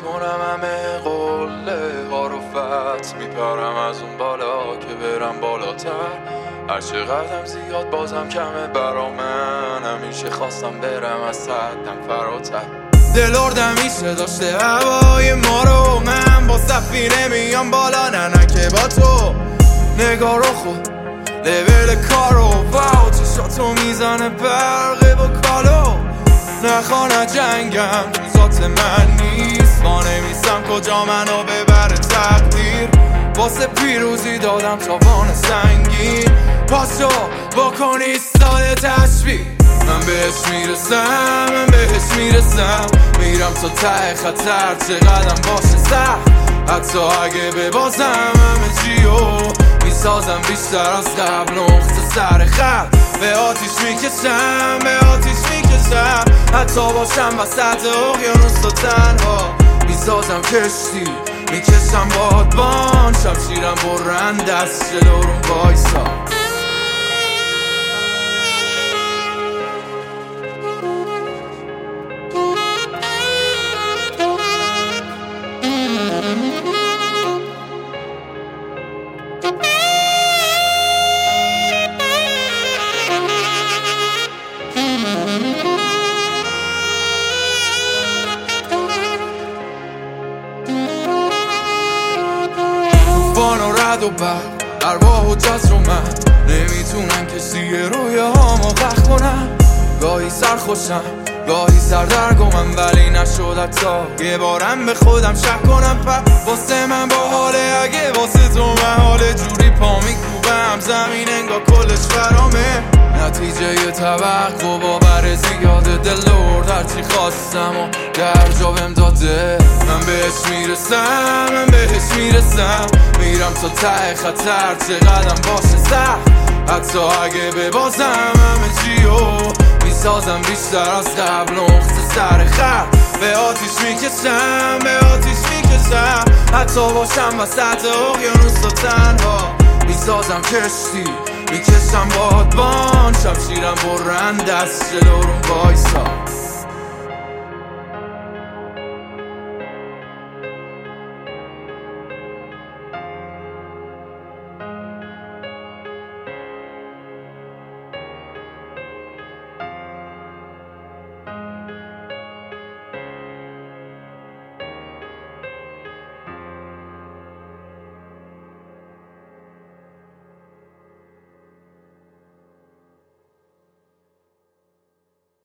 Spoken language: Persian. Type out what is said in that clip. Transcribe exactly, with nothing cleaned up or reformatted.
میکنم همه قله ها رو فتح میپرم از اون بالا که برم بالاتر. هر چقدرم زیاد بازم کمه برا من، همیشه خواستم برم از حدم فراتر. دلوردم میشه داشته هوای ما رو، من با سفینه میام بالا نه نه که با تو. نگاه رو خود لول کارو واو چشاتو میزنه برقه با کالو. نخوانه جنگم تو ذات من نیست، ما نمیستم کجا منو ببره تقدیر. واسه پیروزی دادم تاوان سنگین، پاسو بکن ایستاده تشبیه. من بهش میرسم من بهش میرسم، میرم تا ته خطر چقدرم باشه سخت. حتی اگه ببازم همه چیو میسازم بیشتر از قبل، نقطه سر خط به آتیش میکشم به آتیش میکشم. حتی باشم وسط اقیانوس و تنها میسازم کشتی میکشم بادبان. شمشیرم برند دست جلورون وایسا. طوفان و رد و برق ارواح و جز رو من نمیتونن کسی رویاهامو غرق کنن. گاهی سرخوشم گاهی سردرگمم، ولی نشد حتی یه بارم به خودم شک کنم. پر واسه من با حاله اگه واسه تو محاله، جوری پا میکوبم زمین انگار کلش فرامه. نتیجه یه توقع و باور زیاده دلورد، هرچی خواستم و در جا بهم داده. من بهش میرسم من بهش میرسم، میرم تا ته خطر چقدرم باشه سخت. حتی اگه ببازم همه چیو میسازم بیشتر از قبل، نقطه سر خط به آتیش میکشم به آتیش میکشم. حتی باشم وسط اقیانوس و تنها میسازم کشتی میکشم بادبان. شمشیرم برند دست جلورون وایسا.